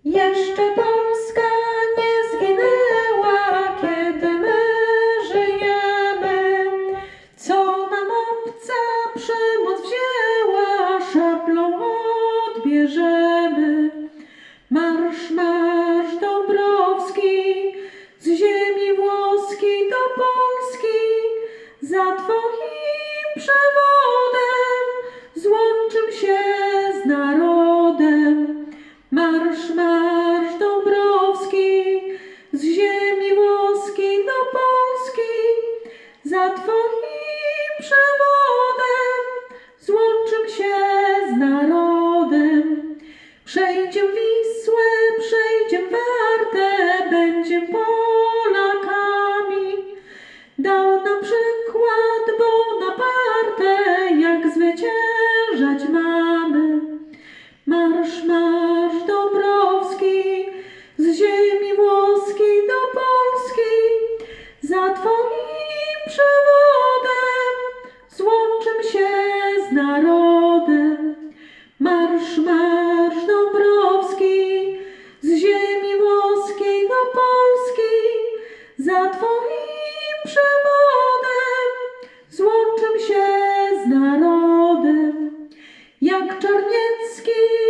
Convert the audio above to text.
Jeszcze Polska nie zginęła, kiedy my żyjemy. Co nam obca przemoc wzięła, szablą odbierzemy. Marsz, marsz Dąbrowski, z ziemi włoskiej do Polski, za Twoim przewodem złączym się z narodem. Marsz, marsz Dąbrowski, z ziemi włoskiej do Polski, za Twoim przewodem złączym się z narodem. Przejdziem Wisłę, przejdziem Wartę, będziem Polakami. Dał nam przykład Bonaparte, jak zwyciężać mamy. Marsz, marsz Dąbrowski, z ziemi włoskiej do Polski, za Twoim przewodem złączym się z narodem. Marsz, marsz Dąbrowski, z ziemi włoskiej do Polski, za Twoim przewodem złączym się z narodem. Jak Czarniecki